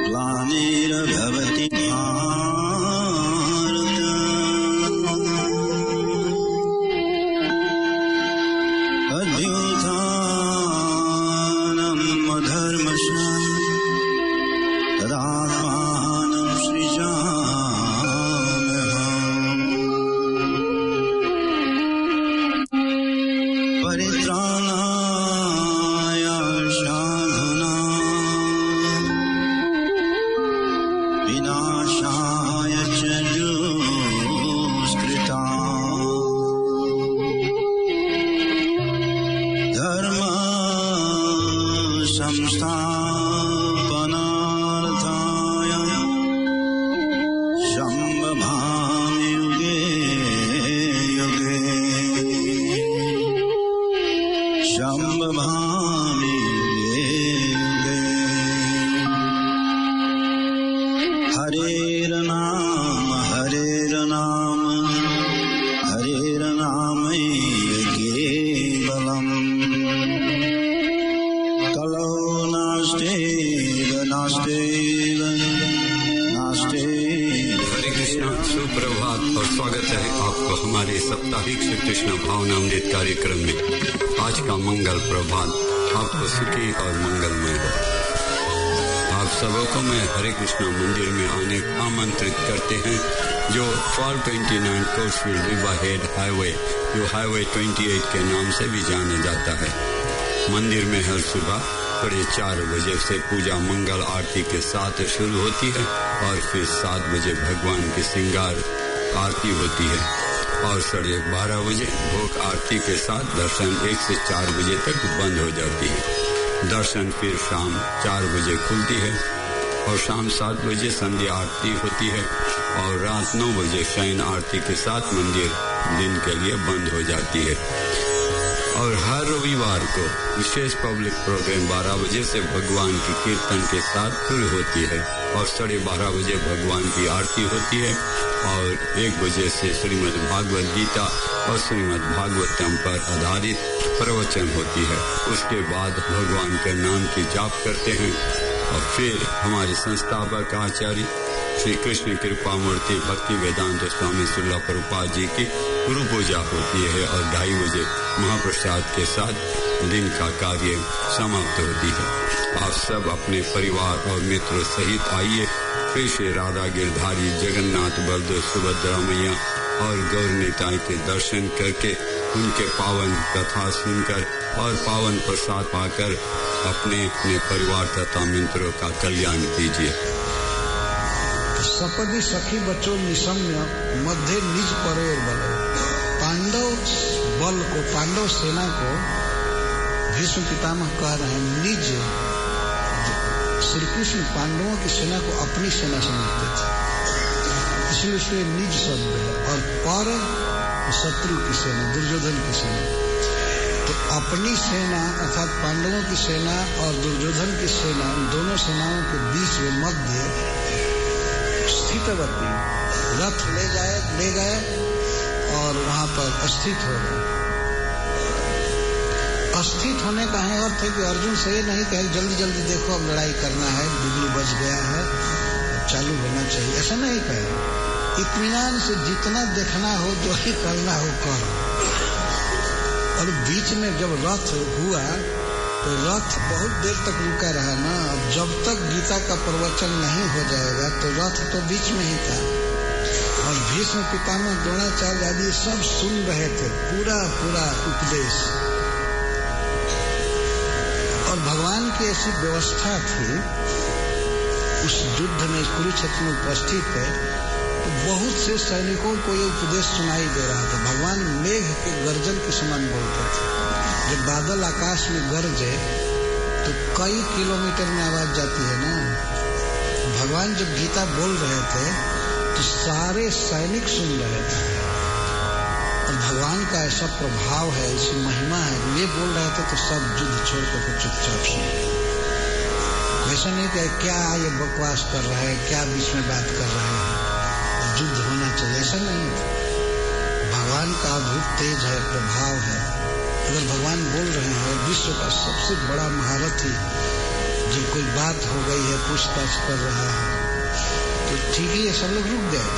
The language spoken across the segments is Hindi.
ग्लानिर्भवति भारत अभ्युत्थानं धर्मस्य तदात्मानं सृजाम्यहम् परित्राणाय साधूनां विनाशाय च दुष्कृतां धर्म संस्थापनार्थाय संभवामि युगे युगे संभवामि युगे युगे हरेर नाम केवलम् कलो नास्तेव हरे कृष्णा, सुप्रभात और स्वागत है आपको हमारे साप्ताहिक श्री कृष्ण भावनामृत कार्यक्रम में। आज का मंगल प्रभात आपको सुखी और मंगलमय हो। आप सबको मैं हरे कृष्णा मंदिर में आने आमंत्रित करते हैं, जो 1229 कोर्सफील्ड रिवरहेड हाईवे, जो हाईवे 28 के नाम से भी जाना जाता है। मंदिर में हर सुबह 4:30 बजे से पूजा मंगल आरती के साथ शुरू होती है और फिर 7 बजे भगवान की श्रृंगार आरती होती है और 12:30 बजे भोग आरती के साथ दर्शन 1 से 4 बजे तक बंद हो जाती है। दर्शन फिर शाम 4 बजे खुलती है और शाम 7 बजे संध्या आरती होती है और रात 9 बजे शयन आरती के साथ मंदिर दिन के लिए बंद हो जाती है। और हर रविवार को विशेष पब्लिक प्रोग्राम 12 बजे से भगवान की कीर्तन के साथ शुरू होती है और 12:30 बजे भगवान की आरती होती है और 1 बजे से श्रीमद् भागवत गीता और श्रीमद् भागवतम पर आधारित प्रवचन होती है। उसके बाद भगवान के नाम की जाप करते हैं और फिर हमारे संस्थापक आचार्य श्री कृष्ण कृपा मूर्ति भक्ति वेदांत स्वामी श्रील प्रभुपाद जी की गुरु पूजा होती है और 2:30 बजे महाप्रसाद के साथ दिन का कार्य समाप्त होती है। आप सब अपने परिवार और मित्रों सहित आइए, फिर श्री राधा गिरधारी जगन्नाथ बलदेव सुभद्रा मैया और गौर निताई के दर्शन करके उनके पावन कथा सुनकर और पावन प्रसाद पाकर अपने अपने परिवार तथा मित्रों का कल्याण कीजिए। सपदि सखी बचो निशम्य मध्य निज परोर बल। पांडव बल को, पांडव सेना को भीष्म पितामह कह रहे हैं निज। श्री कृष्ण पांडवों की सेना को अपनी सेना समझते थे, इसलिए उसमें निज शब्द है। और पर शत्रु की सेना, दुर्योधन की सेना। तो अपनी सेना अर्थात पांडवों की सेना और दुर्योधन की सेना, दोनों सेनाओं के बीच में मध्य स्थितवती रथ ले गए और वहां पर स्थित हो गए। स्थित होने का है अर्थ है कि अर्जुन से ये नहीं कहे जल्दी जल्दी देखो अब लड़ाई करना है, बिजली बज गया है, चालू होना चाहिए, ऐसा नहीं कहे। इत्मीनान से जितना देखना हो, जो ही करना हो करो। और बीच में जब रथ हुआ तो रथ बहुत देर तक रुका रहा ना। अब जब तक गीता का प्रवचन नहीं हो जाएगा तो रथ तो बीच में ही था। और भीष्म पितामह द्रोणाचार्य आदि सब सुन रहे थे पूरा उपदेश। और भगवान की ऐसी व्यवस्था थी उस युद्ध में, कुरुक्षेत्र में उपस्थित है, तो बहुत से सैनिकों को ये उपदेश सुनाई दे रहा था। भगवान मेघ के गर्जन के समान बोलते थे। जब बादल आकाश में गरजे तो कई किलोमीटर में आवाज जाती है ना। भगवान जब गीता बोल रहे थे तो सारे सैनिक सुन रहे थे। और भगवान का ऐसा प्रभाव है, ऐसी महिमा है, ये बोल रहे थे तो सब युद्ध छोड़ करके चुपचाप सुन रहे। वैसा नहीं कि क्या ये बकवास कर रहे हैं, क्या बीच में बात कर रहे हैं, युद्ध होना चाहिए, ऐसा नहीं। भगवान का अद्भुत तेज है, प्रभाव है। अगर भगवान बोल रहे हैं, विश्व का सबसे बड़ा महारथी जब कोई बात हो गई है, पूछताछ कर रहा है, तो ठीक ही है, सब लोग रुक गए।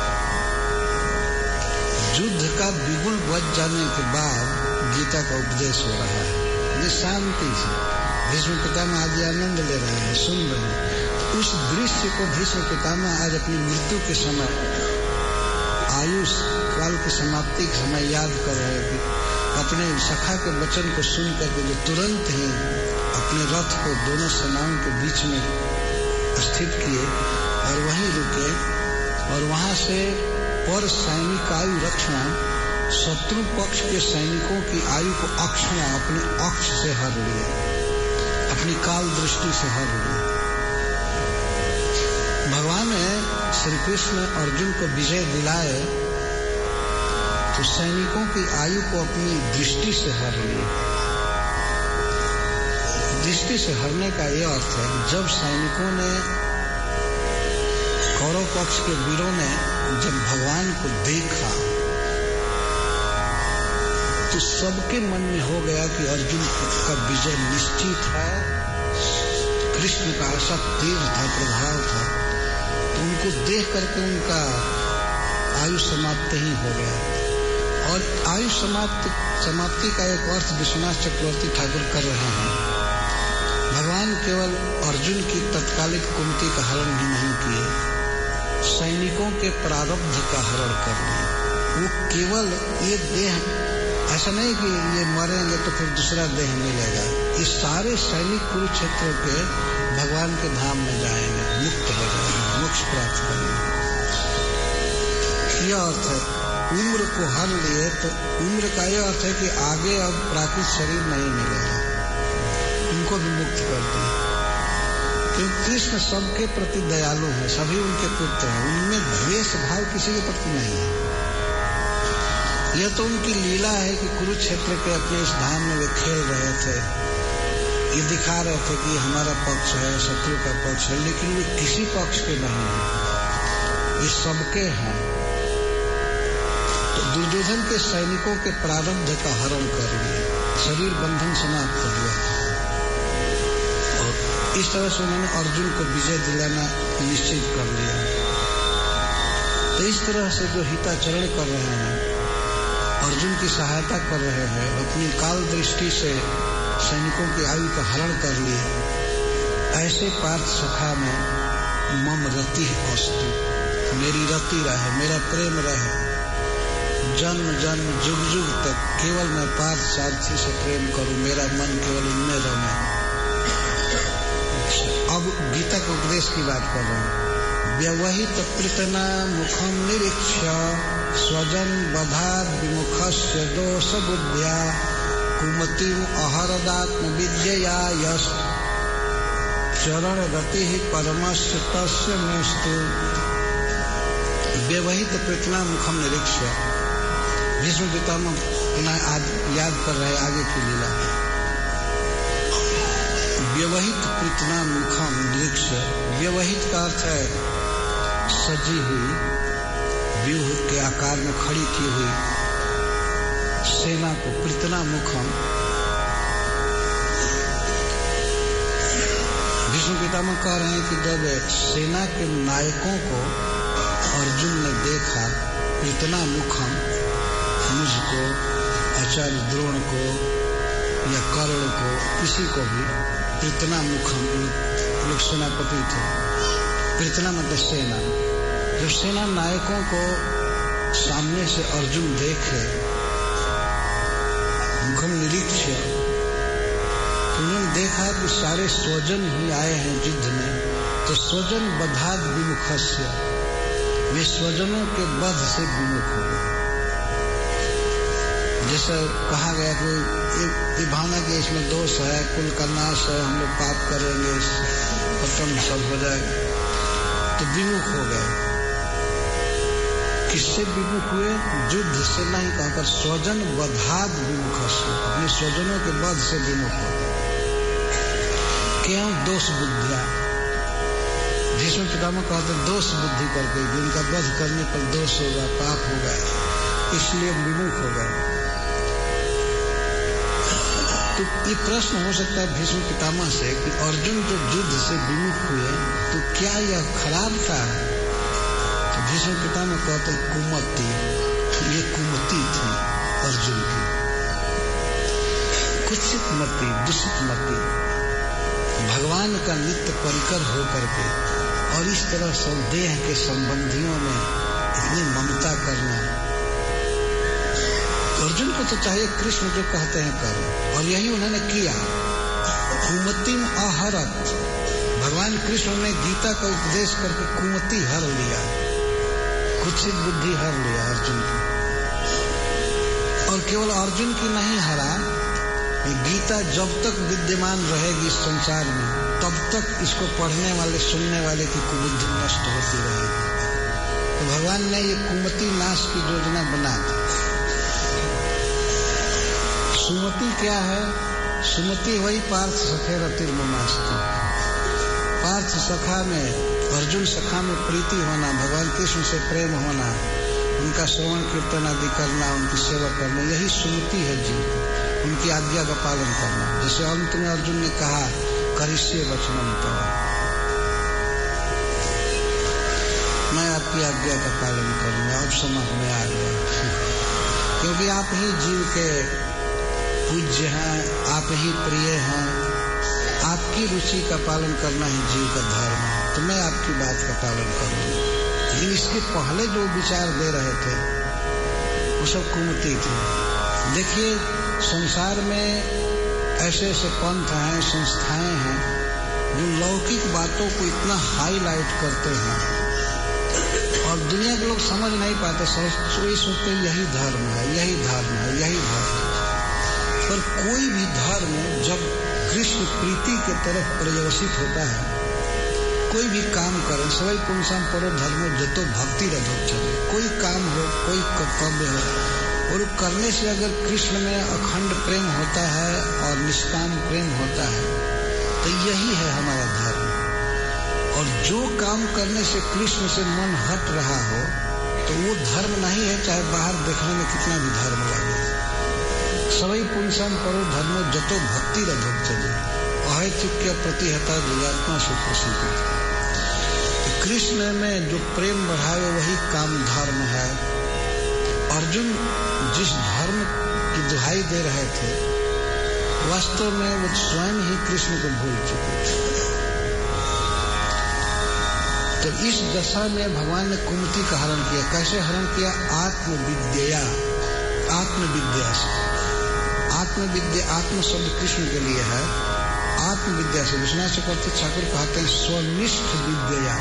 युद्ध का बिगुल बज जाने के बाद गीता का उपदेश हो रहा है। ये शांति से भीष्म पितामह आदि आनंद ले रहे हैं, सुन रहे हैं। उस दृश्य को भीष्म पितामह आज अपनी मृत्यु के समय, आयुष काल की समाप्ति के समय याद कर रहे हैं कि अपने सखा के वचन को सुन करके जो तुरंत ही अपने रथ को दोनों सेनाओं के बीच में स्थित किए और वहीं रुके और वहां से पर सैनिक आयु रक्षण, शत्रु पक्ष के सैनिकों की आयु को अक्षण अपने अक्ष से हर लिए, अपनी काल दृष्टि से हर लिए। भगवान ने श्री कृष्ण अर्जुन को विजय दिलाए तो सैनिकों की आयु को अपनी दृष्टि से हर लिए। दृष्टि से हरने का यह अर्थ है कि जब सैनिकों ने, कौरव पक्ष के वीरों ने जब भगवान को देखा तो सबके मन में हो गया कि अर्जुन का विजय निश्चित है। कृष्ण का ऐसा तेज था, प्रभाव था, उनको देख करके उनका आयु समाप्त ही हो गया। और आयु समाप्ति का एक अर्थ विश्वनाथ चक्रवर्ती ठाकुर कर रहे हैं। भगवान केवल अर्जुन की तत्कालिक कुंती का हरण ही नहीं किए, सैनिकों के प्रारब्ध का हरण कर लिए। वो केवल ये देह, ऐसा नहीं कि ये मरेंगे तो फिर दूसरा देह मिलेगा, ये सारे सैनिक कुरुक्षेत्र के भगवान के धाम में जाएंगे, मुक्त हो जाएंगे, मोक्ष प्राप्त करेंगे। यह अर्थ है। उम्र को हर लिए तो उम्र का यह अर्थ है कि आगे अब प्राकृतिक शरीर नहीं मिलेगा, उनको भी मुक्त कर दिए। क्योंकि कृष्ण सबके प्रति दयालु है, सभी उनके पुत्र हैं, उनमें द्वेष भाव किसी के प्रति नहीं है। यह तो उनकी लीला है कि कुरुक्षेत्र के अपने इस धाम में वे खेल रहे थे, ये दिखा रहे थे कि हमारा पक्ष है, शत्रु का पक्ष है, लेकिन वे किसी पक्ष के नहीं है, ये सबके हैं। तो दुर्योधन के सैनिकों के प्रारब्ध का हरण कर लिए, शरीर बंधन समाप्त हो गया और इस तरह से उन्होंने अर्जुन को विजय दिलाना निश्चित कर लिया। तो इस तरह से जो हिताचरण कर रहे हैं, अर्जुन की सहायता कर रहे हैं, अपनी काल दृष्टि से सैनिकों की आयु का हरण कर लिए, ऐसे पार्थ सखा में मम रति अस्तु, मेरी रति रहे, मेरा प्रेम रहे, जन्म जन्म जुग जुग तक केवल मैं पार्थ सारथी से प्रेम करूं, मेरा मन केवल उनमें रमे। अब गीता के उपदेश की बात कर रहे हैं। व्यवहित प्रीतना मुखम निरीक्ष्य स्वजन बधाद विमुखस्य दोष बुद्ध्या कुमति अहरदात्म विद्यया यश चरण गति ही परमस्य तस्य मेस्तु। व्यवहित प्रीतना मुखम निरीक्ष्य, भीष्म पितामह याद कर रहे आगे की लीला। व्यवहित प्रीतना मुखम निरीक्ष्य, व्यवहित का अर्थ है सजी हुई, व्यूह के आकार में खड़ी की हुई सेना को, प्रीतना मुखम। भीष्म पितामह कह रहे हैं कि जब सेना के नायकों को अर्जुन ने देखा, प्रीतना मुखम, मुझको, आचार्य द्रोण को या कर्ण को, किसी को भी प्रीतना मुखम, लोग सेनापति थे, प्रीतना मतलब सेना। जब सेना नायकों को सामने से अर्जुन देखे, मुखम निरीक्ष्य, उन्होंने देखा कि सारे स्वजन ही आए हैं युद्ध में, तो स्वजन बधाद विमुखस्य, वे स्वजनों के वध से विमुख हो गए। जैसे कहा गया कि ये भावना कि इसमें दोष है, कुल का नाश है, हम लोग पाप करेंगे, खत्म सब हो जाएगा, तो विमुख हो गए। किससे विमुख हुए? युद्ध से नहीं, कहकर स्वजन वधाद विमुख, अपने स्वजनों के वध से विमुख हो गए। क्यों? दोष बुद्धिया, भीष्म पितामह कहते दोष बुद्धि करके, जिनका वध करने पर दोष होगा, पाप होगा, इसलिए विमुख हो गए। तो ये प्रश्न हो सकता है भीष्म पितामह से कि अर्जुन जो युद्ध से विमुख हुए तो क्या यह खराब था? तो भीष्म पितामह कहते कुमति, ये कुमति थी अर्जुन की, कुत्सित मति, दूषित मति, भगवान का नित्य परिकर होकर के और इस तरह सब देह के संबंधियों में इतनी ममता करना। अर्जुन को तो चाहिए कृष्ण जो कहते हैं करें, और यही उन्होंने किया। कुमतिम अहरत, भगवान कृष्ण ने गीता का उपदेश करके कुमति हर लिया, कुत्सित बुद्धि हर लिया अर्जुन की। और केवल अर्जुन की नहीं हरा, गीता जब तक विद्यमान रहेगी इस संसार में तब तक इसको पढ़ने वाले सुनने वाले की कुबुद्धि नष्ट होती रहेगी। तो भगवान ने ये कुमति नाश की योजना बना दी। सुमति क्या है? सुमति वही पार्थ सखे रतिर ममास्ति, पार्थ सखा में, अर्जुन सखा में प्रीति होना, भगवान कृष्ण से प्रेम होना, उनका श्रवण कीर्तन आदि करना, उनकी सेवा करना, यही सुमति है जीव, उनकी आज्ञा का पालन करना। जैसे अंत में अर्जुन ने कहा करिष्ये वचनम तव, मैं आपकी आज्ञा का पालन करूंगा, अब समझ में आ गया, क्योंकि आप ही जीव के पूज्य हैं, आप ही प्रिय हैं, आपकी रुचि का पालन करना ही जीव का धर्म है, तो मैं आपकी बात का पालन करूंगा। लेकिन इसके पहले जो विचार दे रहे थे वो सब कुमति थे। देखिए संसार में ऐसे ऐसे पंथ हैं, संस्थाएं हैं जो लौकिक बातों को इतना हाईलाइट करते हैं और दुनिया के लोग समझ नहीं पाते, सोचते यही धर्म है, यही धर्म है, यही धर्म है। पर कोई भी धर्म जब कृष्ण प्रीति के तरफ पर्यवसित होता है, कोई भी काम करें, सवै पुंसाम परो धर्मो जतो भक्ति रधो चले, कोई काम हो, कोई कर्तव्य हो, और करने से अगर कृष्ण में अखंड प्रेम होता है और निष्काम प्रेम होता है तो यही है हमारा धर्म। और जो काम करने से कृष्ण से मन हट रहा हो तो वो धर्म नहीं है, चाहे बाहर देखने में कितना भी धर्म लगे। सवै पुंसाम परो धर्मो जतो भक्ति रधो चले, अहैतुक्य प्रतिहता जीवात्मा सुप्रसिद्ध। कृष्ण में जो प्रेम बढ़ावे वही काम धर्म है। अर्जुन जिस धर्म की दुहाई दे रहे थे वास्तव में वो स्वयं ही कृष्ण को भूल चुके थे। तो इस दशा में भगवान ने कुमति का हरण किया। कैसे हरण किया? आत्मविद्या, आत्मविद्या से। आत्मविद्या, आत्म शब्द कृष्ण के लिए है, आत्मविद्या से। विश्वनाथ चक्रवर्ती ठाकुर कहते हैं स्वनिष्ठ विद्या,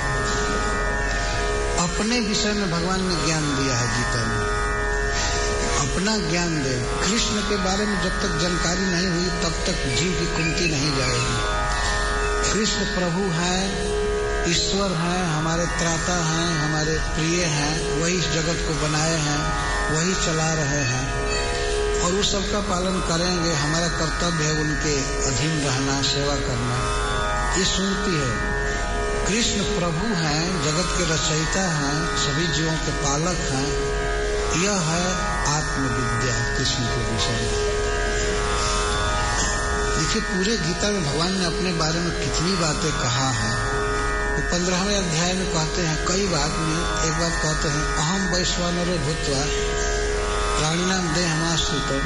अपने विषय में भगवान ने ज्ञान दिया है गीता में, अपना ज्ञान दे। कृष्ण के बारे में जब तक जानकारी नहीं हुई तब तक जीव की कुमति नहीं जाएगी। कृष्ण प्रभु हैं, ईश्वर हैं, हमारे त्राता हैं, हमारे प्रिय हैं, वही इस जगत को बनाए हैं, वही चला रहे हैं और वो सबका पालन करेंगे। हमारा कर्तव्य है उनके अधीन रहना, सेवा करना। ये सुनती है। कृष्ण प्रभु हैं, जगत के रचयिता हैं, सभी जीवों के पालक हैं। यह है आत्मविद्या कृष्ण के विषय में। देखिए पूरे गीता में भगवान ने अपने बारे में कितनी बातें कहा है। वो 15वें अध्याय में कहते हैं, कई बात में एक बात कहते हैं, अहम वैश्वानरो भूत्वा प्राणिनाम देहमाश्रितम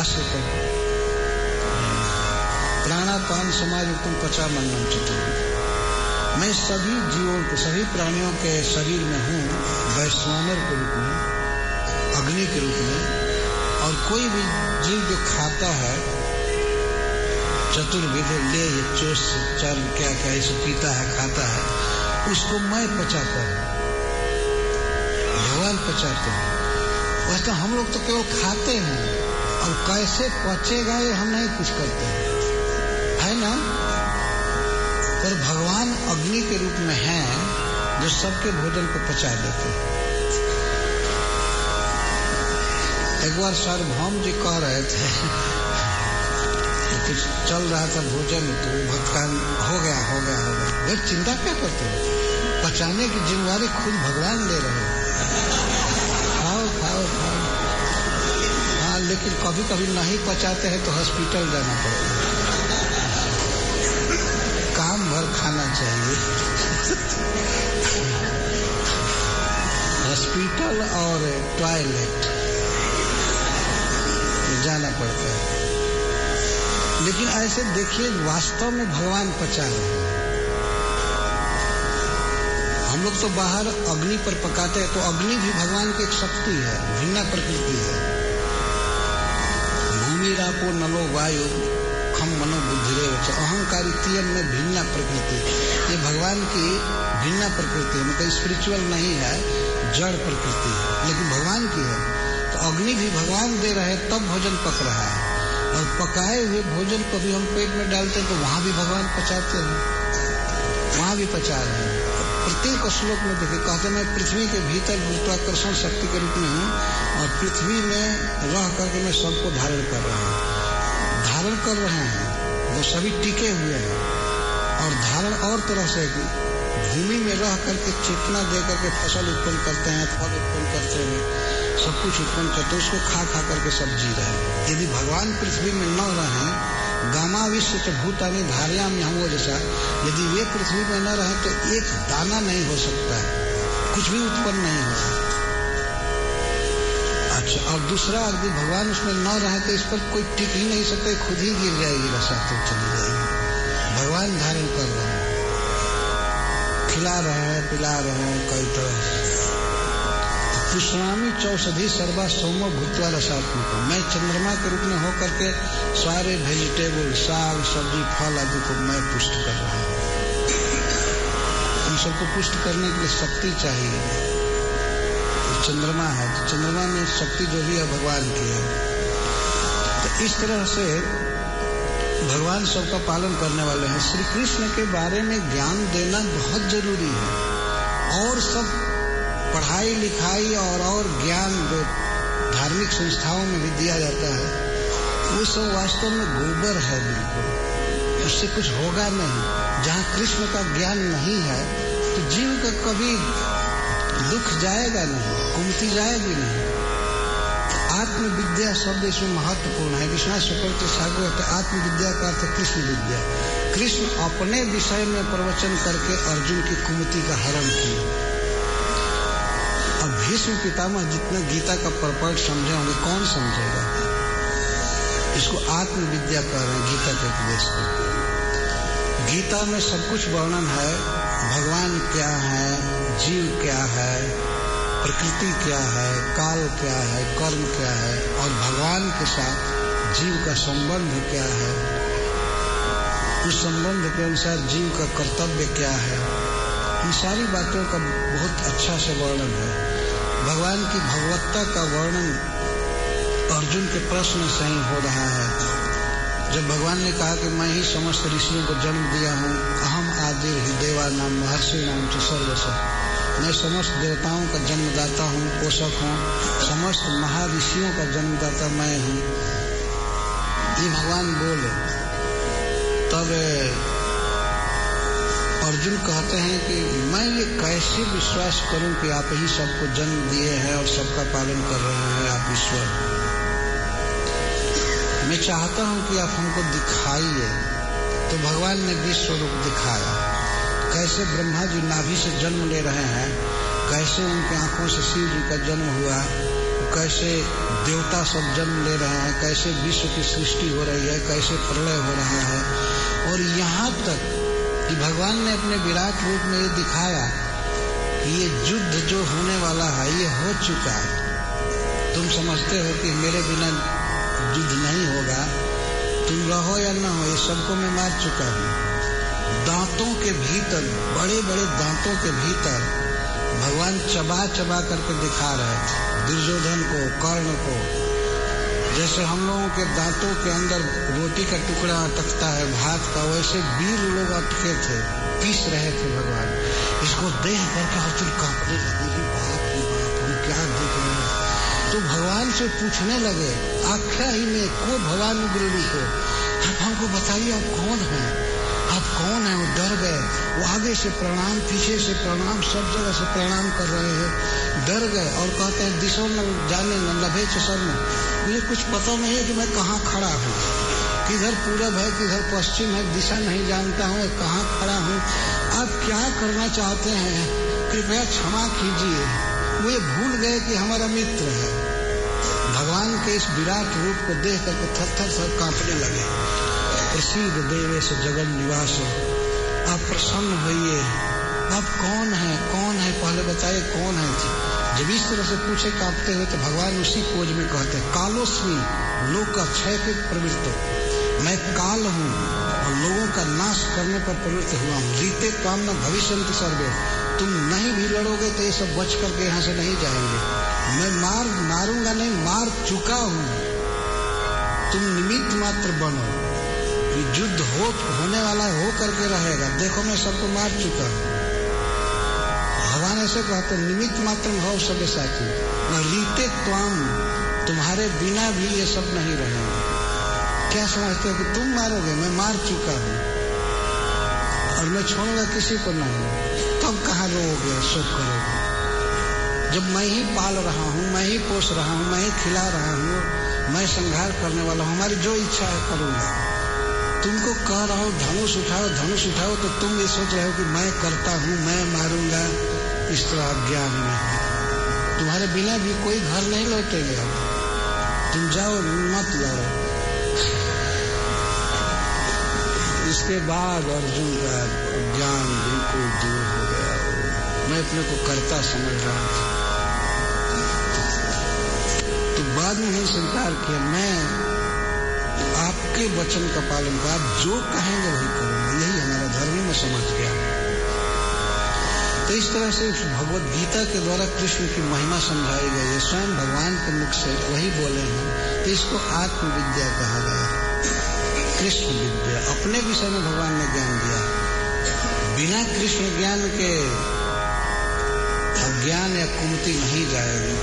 प्राणापान समायुक्तम पचामन्नम चतुर्विधम्। मैं सभी जीवों के, सभी प्राणियों के शरीर में हूँ, वैश्वानर के रूप में, अग्नि के रूप में। और कोई भी जीव जो खाता है चतुर्विध, ले ये चोस चल क्या क्या इसे पीता है, खाता है, उसको मैं पचाता हूँ, भगवान पचाते हैं। वैसे हम लोग तो केवल खाते हैं और कैसे पचेगा ये हम नहीं कुछ करते हैं, है ना। पर भगवान अग्नि के रूप में हैं जो सबके भोजन को पचा देते हैं। एक बार सार्वभौम जी कह रहे थे, कुछ चल रहा था भोजन, तो भक्त का हो गया। वे चिंता क्या करते हैं, पचाने की जिम्मेदारी खुद भगवान ले रहे हैं। खाओ। हाँ लेकिन कभी कभी नहीं पचाते हैं तो हॉस्पिटल जाना पड़ेगा। काम भर खाना चाहिए। हॉस्पिटल और टॉयलेट जाना पड़ता है। लेकिन ऐसे देखिए, वास्तव में भगवान पचा रहे हैं। हम लोग तो बाहर अग्नि पर पकाते हैं, तो अग्नि भी भगवान की एक शक्ति है, भिन्न प्रकृति है। भूमि रापो नलो वायु खम मनो बुद्धिरे अहंकारी तीयन में भिन्न प्रकृति, ये भगवान की भिन्न प्रकृति है, मतलब स्पिरिचुअल नहीं है, जड़ प्रकृति है, लेकिन भगवान की है। तो अग्नि भी भगवान दे रहे हैं, तब भोजन पक रहा है। और पकाए हुए भोजन को भी हम पेट में डालते हैं तो वहां भी भगवान पचाते हैं, वहां भी पचा रहे हैं। प्रत्येक श्लोक में देखिए, कहते मैं पृथ्वी के भीतर गुरुत्वाकर्षण शक्ति के रूप में हूँ और पृथ्वी में रह करके मैं सबको धारण कर रहा हूँ। धारण कर रहे हैं, वो सभी टिके हुए हैं। और धारण और तरह से कि भूमि में रह करके चेतना दे करके फसल उत्पन्न करते हैं, फल उत्पन्न करते हैं, सब कुछ उत्पन्न करते हैं, उसको खा खा करके सब जी रहे हैं। यदि भगवान पृथ्वी में न रहे, गामा विश्व च भूतानि धारयामि हमो जैसा, यदि वे पृथ्वी में न रहे तो एक दाना नहीं हो सकता है, कुछ भी उत्पन्न नहीं होगा। अच्छा, और दूसरा, यदि भगवान उसमें न रहे तो इस पर कोई टिक ही नहीं सकता, खुद ही गिर जाएगी, रसाते चली जाएगी। भगवान धारण कर रहे हैं, खिला रहे हैं, पिला रहे हैं कई तरह से। पुष्णामी चौषधि सर्वा सोमो भूतवा रसात्मक, मैं चंद्रमा के रूप में होकर के सारे वेजिटेबल, साग सब्जी, फल आदि को मैं पुष्ट कर रहा हूँ। हम सबको पुष्ट करने के लिए शक्ति चाहिए। चंद्रमा है तो चंद्रमा में शक्ति जो भी है भगवान की है। तो इस तरह से भगवान सबका पालन करने वाले हैं। श्री कृष्ण के बारे में ज्ञान देना बहुत जरूरी है। और सब पढ़ाई लिखाई और ज्ञान जो धार्मिक संस्थाओं में भी दिया जाता है, वो सब वास्तव में गोबर है, बिल्कुल उससे कुछ होगा नहीं। जहाँ कृष्ण का ज्ञान नहीं है तो जीव का कभी दुख जाएगा नहीं, कुमति जाएगी नहीं। आत्मविद्या शब्द इसमें महत्वपूर्ण है। कृष्णा सुकृत सागो है, आत्मविद्या का अर्थ कृष्ण विद्या। कृष्ण अपने विषय में प्रवचन करके अर्जुन की कुमति का हरण किया। अब भीष्म पितामह जितना गीता का परपट समझे होंगे, कौन समझेगा? इसको आत्मविद्या कह रहे हैं, गीता के उपदेश को। गीता में सब कुछ वर्णन है, भगवान क्या है, जीव क्या है, प्रकृति क्या है, काल क्या है, कर्म क्या है, और भगवान के साथ जीव का संबंध क्या है, उस संबंध के अनुसार जीव का कर्तव्य क्या है, इन सारी बातों का बहुत अच्छा से वर्णन है। भगवान की भगवत्ता का वर्णन अर्जुन के प्रश्न से ही हो रहा है। जब भगवान ने कहा कि मैं ही समस्त ऋषियों को जन्म दिया हूँ, अहम आदि ही देवा नाम महर्षि नाम च सर्वस्व, मैं समस्त देवताओं का जन्मदाता हूँ, पोषक हूँ, समस्त महाऋषियों का जन्मदाता मैं हूँ, ये भगवान बोले। तब अर्जुन कहते हैं कि मैं ये कैसे विश्वास करूं कि आप ही सबको जन्म दिए हैं और सबका पालन कर रहे हैं, आप ईश्वर। मैं चाहता हूं कि आप हमको दिखाइए। तो भगवान ने विश्व रूप दिखाया, कैसे ब्रह्मा जी नाभि से जन्म ले रहे हैं, कैसे उनके आंखों से शिव जी का जन्म हुआ, कैसे देवता सब जन्म ले रहे हैं, कैसे विश्व की सृष्टि हो रही है, कैसे प्रलय हो रहा है। और यहाँ तक कि भगवान ने अपने विराट रूप में ये दिखाया कि ये युद्ध जो होने वाला है ये हो चुका है। तुम समझते हो कि मेरे बिना युद्ध नहीं होगा, तुम रहो या न हो, ये सबको मैं मार चुका हूँ। दांतों के भीतर, बड़े बड़े दांतों के भीतर भगवान चबा चबा करके दिखा रहे थे दुर्योधन को, कर्ण को। जैसे हम लोगों के दांतों के अंदर रोटी का टुकड़ा अटकता है भात का, वैसे वीर लोग अटके थे, पीस रहे थे भगवान। इसको देख करके अर्जुन कांपने लगे, बाप रे बाप, हम क्या देख रहे हैं। तो भगवान से पूछने लगे, आख्या ही में को भगवान गुरु को, आप हमको बताइए आप कौन हैं, आप कौन है, वो डर गए। वो आगे से प्रणाम, पीछे से प्रणाम, सब जगह से प्रणाम कर रहे हैं। डर गए और कहते हैं दिशा न जाने न लभे चसर में, मुझे कुछ पता नहीं है कि मैं कहाँ खड़ा हूँ, किधर पूरब है किधर पश्चिम है, दिशा नहीं जानता हूँ, कहाँ खड़ा हूँ, आप क्या करना चाहते हैं, कृपया क्षमा कीजिए। वे भूल गए कि हमारा मित्र है। भगवान के इस विराट रूप को देख करके थर-थर सब कांपने लगे। प्रसीद देवेश जगन निवास, आप प्रसन्न होइए, आप कौन है, कौन है, पहले बताइए कौन है। जब इस तरह से पूछे कांपते हुए तो भगवान उसी पोज में कहते हैं, कालोस्मी लोक का क्षय के प्रवृत्त, मैं काल हूँ और लोगों का नाश करने पर प्रवृत्त हुआ हूँ। रीते काम न भविष्यन्ति सर्वे, तुम नहीं भी लड़ोगे तो ये सब बच करके यहाँ से नहीं जाएंगे। मैं मारूंगा नहीं, मार चुका हूँ, तुम निमित्त मात्र बनो। ये युद्ध होने वाला हो करके रहेगा, देखो मैं सबको मार चुका हूँ। भगवान ऐसे कहते निमित्त मात्र भाव सब साथी, न रीते त्वाम, तुम्हारे बिना भी ये सब नहीं रहेंगे। क्या समझते हो कि तुम मारोगे, मैं मार चुका हूँ और मैं छोड़ूंगा किसी को नहीं, तब कहाँ रोओगे और शोक करोगे। जब मैं ही पाल रहा हूँ, मैं ही पोस रहा हूँ, मैं ही खिला रहा हूँ, मैं संहार करने वाला हूँ, हमारी जो इच्छा है करूंगा। तुमको कह रहा हूँ धनुष उठाओ, धनुष उठाओ, तो तुम ये सोच रहे हो कि मैं करता हूँ, मैं मारूंगा। इस तरह ज्ञान में है, तुम्हारे बिना भी कोई घर नहीं लौटेंगे। अब तुम जाओ, मत लड़ो। इसके बाद अर्जुन का ज्ञान बिल्कुल दूर हो गया। मैं अपने को कर्ता समझ रहा था, तो बाद में ही स्वीकार किया, मैं आपके वचन का पालन कर, आप जो कहेंगे वही करूंगा, यही हमारा धर्म है। मैं समझ गया। तो इस तरह से भगवत गीता के द्वारा कृष्ण की महिमा समझाई गई है, स्वयं भगवान के मुख से वही बोले हैं। तो इसको आत्मविद्या कहा गया है, कृष्ण विद्या। अपने विषय में भगवान ने ज्ञान दिया, बिना कृष्ण ज्ञान के अज्ञान या कुमति नहीं जाएगी।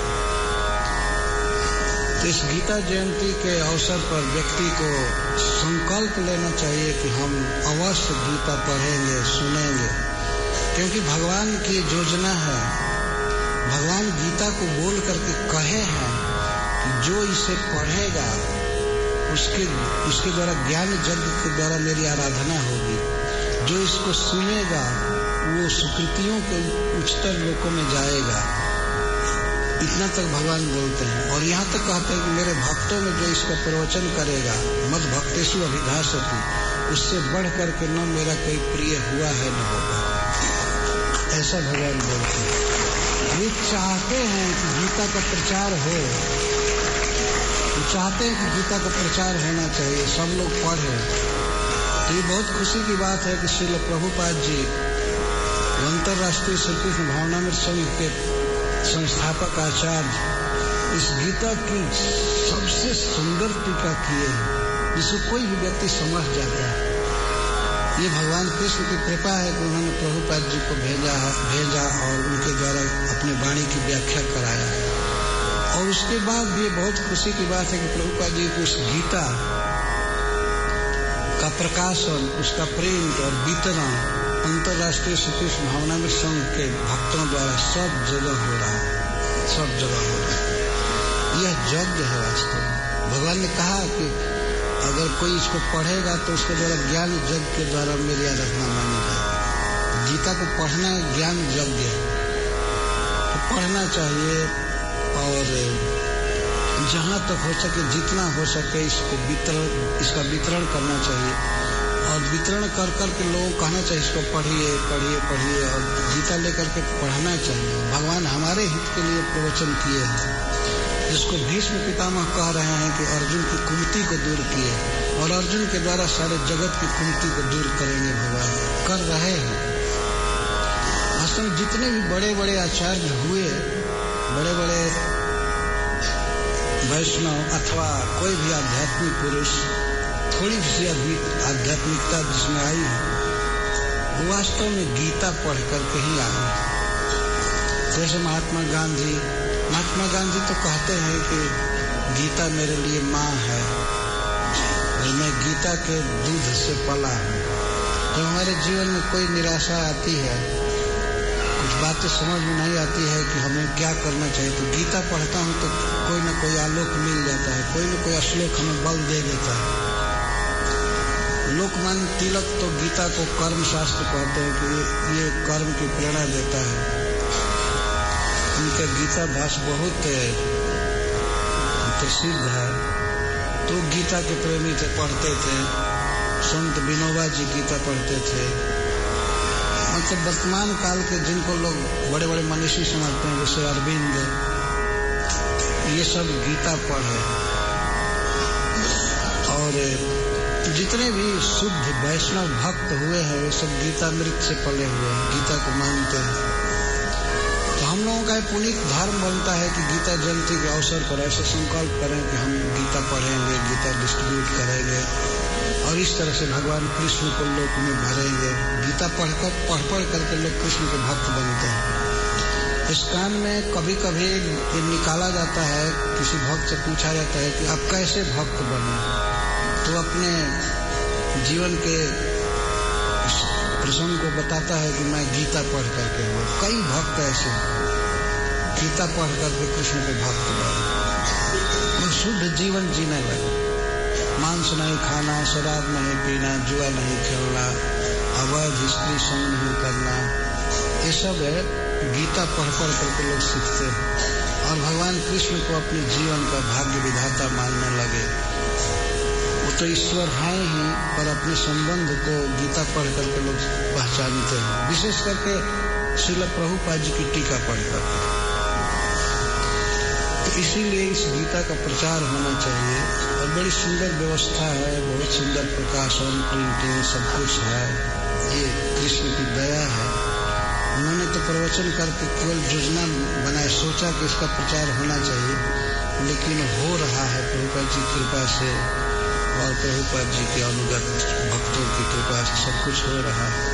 तो इस गीता जयंती के अवसर पर व्यक्ति को संकल्प लेना चाहिए कि हम अवश्य गीता पढ़ेंगे, सुनेंगे, क्योंकि भगवान की योजना है। भगवान गीता को बोल करके कहे हैं कि जो इसे पढ़ेगा उसके द्वारा ज्ञान यज्ञ के द्वारा मेरी आराधना होगी। जो इसको सुनेगा वो सुकृतियों के उच्चतर लोकों में जाएगा। इतना तक भगवान बोलते हैं। और यहाँ तक कहते हैं कि मेरे भक्तों में जो इसका प्रवचन करेगा, मद भक्तेषु अभिधास्यति, उससे बढ़ करके न मेरा कोई प्रिय हुआ है न होगा। ऐसा भगवान बोलते हैं। ये चाहते हैं कि गीता का प्रचार हो, वो चाहते हैं कि गीता का प्रचार होना चाहिए, सब लोग पढ़े। तो ये बहुत खुशी की बात है कि श्रील प्रभुपाद जी अंतर्राष्ट्रीय श्री कृष्ण भावनामृत संघ के संस्थापक आचार्य इस गीता की सबसे सुंदर टीका किए हैं, जिसको कोई भी व्यक्ति समझ जाता है। ये भगवान कृष्ण की कृपा है कि उन्होंने प्रभुपाद जी को भेजा और उनके द्वारा अपने वाणी की व्याख्या कराया। और उसके बाद भी ये बहुत खुशी की बात है कि प्रभुपाद जी को उस गीता का प्रकाशन, उसका प्रिंट और वितरण अंतर्राष्ट्रीय श्री कृष्ण भावनामृत संघ के भक्तों द्वारा सब जगह हो रहा है, सब जगह हो रहा है। यह यज्ञ है वास्तव में। भगवान ने कहा कि अगर कोई इसको पढ़ेगा तो उसके द्वारा ज्ञान यज्ञ के द्वारा मेरी आराधना मानी जाएगी। गीता को पढ़ना ज्ञान यज्ञ है, तो पढ़ना चाहिए और जहाँ तक हो सके, जितना हो सके इसका वितरण करना चाहिए। और वितरण कर करके लोगों को कहना चाहिए इसको पढ़िए पढ़िए पढ़िए, और गीता लेकर के पढ़ना चाहिए। भगवान हमारे हित के लिए प्रवचन किए हैं, जिसको भीष्म पितामह कह रहे हैं कि अर्जुन की कुमति को दूर किए, और अर्जुन के द्वारा सारे जगत की कुमति को दूर करेंगे। भगवान कर रहे हैं। वास्तव में जितने भी बड़े बड़े आचार्य हुए, बड़े बड़े वैष्णव अथवा कोई भी आध्यात्मिक पुरुष, थोड़ी सी आध्यात्मिकता जिसमें आई है, वो वास्तव में गीता पढ़ करके ही आई है। जैसे महात्मा गांधी तो कहते हैं कि गीता मेरे लिए माँ है, मैं गीता के दूध से पला हूँ। तो जब हमारे जीवन में कोई निराशा आती है, कुछ बातें समझ में नहीं आती है कि हमें क्या करना चाहिए, तो गीता पढ़ता हूँ तो कोई न कोई आलोक मिल जाता है, कोई न कोई श्लोक हमें बल दे देता है। लोकमान्य तिलक तो गीता को कर्म शास्त्र कहते हैं कि ये कर्म की प्रेरणा देता है। उनका गीता भाष्य बहुत प्रसिद्ध है, तो गीता के प्रेमी थे, पढ़ते थे। संत विनोबा जी गीता पढ़ते थे। मतलब वर्तमान काल के जिनको लोग बड़े बड़े मनीषी समझते हैं, जैसे अरविंद, ये सब गीता पढ़े। और जितने भी शुद्ध वैष्णव भक्त हुए हैं वे सब गीतामृत से पले हुए हैं, गीता को मानते हैं। तो हम लोगों का पुनीत धर्म बनता है कि गीता जयंती के अवसर पर ऐसे संकल्प करें कि हम गीता पढ़ेंगे, गीता डिस्ट्रीब्यूट करेंगे और इस तरह से भगवान कृष्ण को लोक में भरेंगे। गीता पढ़ करके लोग कृष्ण के भक्त बनते हैं। इस कान में कभी कभी ये निकाला जाता है, किसी भक्त से पूछा जाता है कि आप कैसे भक्त बने, तो अपने जीवन के प्रसंग को बताता है कि मैं गीता पढ़ करके हुआ। कई भक्त ऐसे गीता पढ़ करके कृष्ण के भक्त बने, शुद्ध जीवन जीने लगे। मांस नहीं खाना, शराब नहीं पीना, जुआ नहीं खेलना, अवैध स्त्री संग नहीं करना, ये सब है गीता पढ़ करके लोग सीखते हैं और भगवान कृष्ण को अपने जीवन का भाग्य विधाता मानने लगे। वो तो ईश्वर हैं ही, पर अपने संबंध को गीता पढ़ करके लोग पहचानते हैं, विशेष करके श्रील प्रभुपाद जी की टीका पढ़ करके। तो इसीलिए इस गीता का प्रचार होना चाहिए और बड़ी सुंदर व्यवस्था है, बहुत सुंदर प्रकाशन, प्रिंटिंग सब कुछ है। ये कृष्ण की दया है। उन्होंने तो प्रवचन करके केवल योजना बनाए, सोचा कि इसका प्रचार होना चाहिए, लेकिन हो रहा है प्रभुपाद जी की कृपा से और प्रभुपाद जी के अनुगत भक्तों की कृपा से सब कुछ हो रहा है।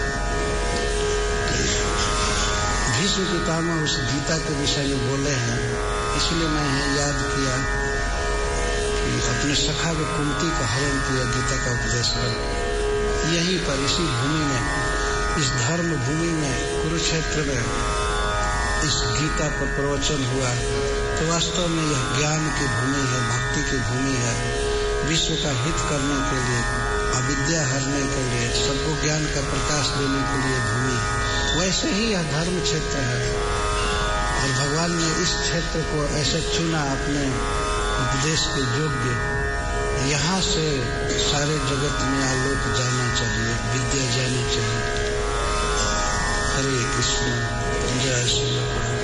भीष्म पितामह उस गीता के विषय में बोले हैं, इसलिए मैंने याद किया कि अपने सखा को कुंती का हरण किया गीता का उपदेश कर। यहीं पर इसी भूमि में, इस धर्म भूमि में, कुरुक्षेत्र में इस गीता पर प्रवचन हुआ। तो वास्तव में यह ज्ञान की भूमि है, भक्ति की भूमि है, विश्व का हित करने के लिए, अविद्या हरने के लिए, सबको ज्ञान का प्रकाश देने के लिए भूमि है। वैसे ही यह धर्म क्षेत्र है और भगवान ने इस क्षेत्र को ऐसा चुना अपने उपदेश के योग्य। यहाँ से सारे जगत में आलोक जाना चाहिए, विद्या जानी चाहिए। हरे कृष्ण, जय श्री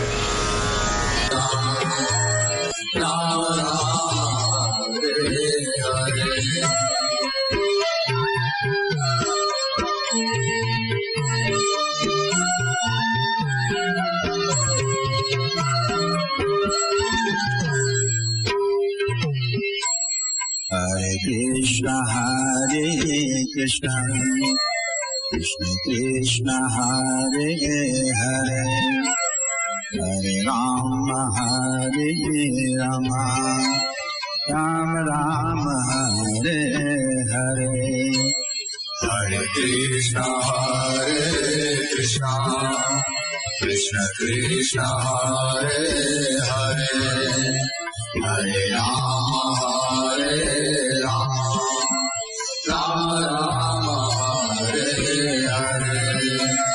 राम राम हरे हरे। हरे कृष्ण कृष्ण कृष्ण हरे हरे, हरे राम राम राम हरे हरे। हरे कृष्ण कृष्ण कृष्ण हरे हरे, हरे राम राम राम हरे हरे।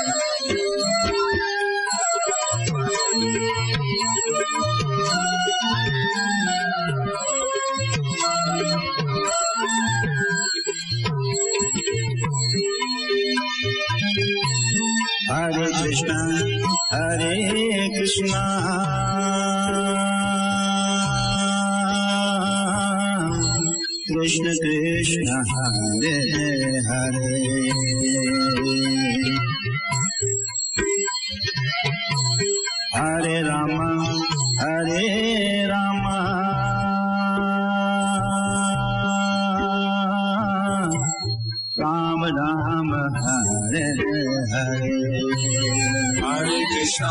हरे कृष्ण कृष्ण कृष्ण हरे हरे, हरे राम राम राम हरे हरे। हरे कृष्णा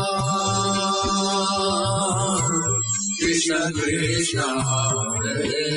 कृष्ण कृष्ण हरे